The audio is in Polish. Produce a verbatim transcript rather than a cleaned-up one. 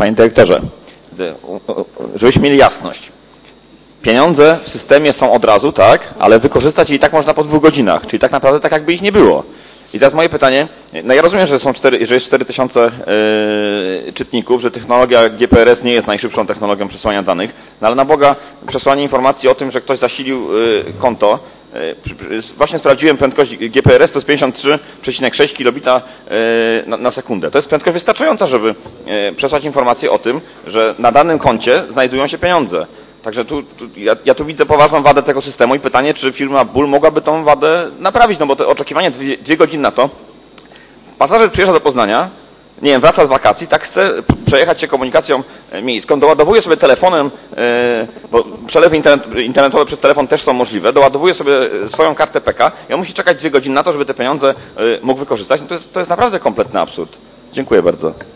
Panie dyrektorze, żebyśmy mieli jasność. Pieniądze w systemie są od razu, tak, ale wykorzystać je i tak można po dwóch godzinach, czyli tak naprawdę tak jakby ich nie było. I teraz moje pytanie, no ja rozumiem, że są cztery, że jest cztery tysiące yy, czytników, że technologia G P R S nie jest najszybszą technologią przesłania danych, no ale na Boga przesłanie informacji o tym, że ktoś zasilił yy, konto, yy, właśnie sprawdziłem prędkość G P R S, to jest pięćdziesiąt trzy przecinek sześć kilobita yy, na, na sekundę. To jest prędkość wystarczająca, żeby yy, przesłać informację o tym, że na danym koncie znajdują się pieniądze. Także tu, tu, ja, ja tu widzę poważną wadę tego systemu i pytanie, czy firma Bull mogłaby tą wadę naprawić, no bo to oczekiwanie dwie, dwie godziny na to. Pasażer przyjeżdża do Poznania, nie wiem, wraca z wakacji, tak chce przejechać się komunikacją miejską, doładowuje sobie telefonem, bo przelewy internet, internetowe przez telefon też są możliwe, doładowuje sobie swoją kartę P K i on musi czekać dwie godziny na to, żeby te pieniądze mógł wykorzystać. No to jest, to jest naprawdę kompletny absurd. Dziękuję bardzo.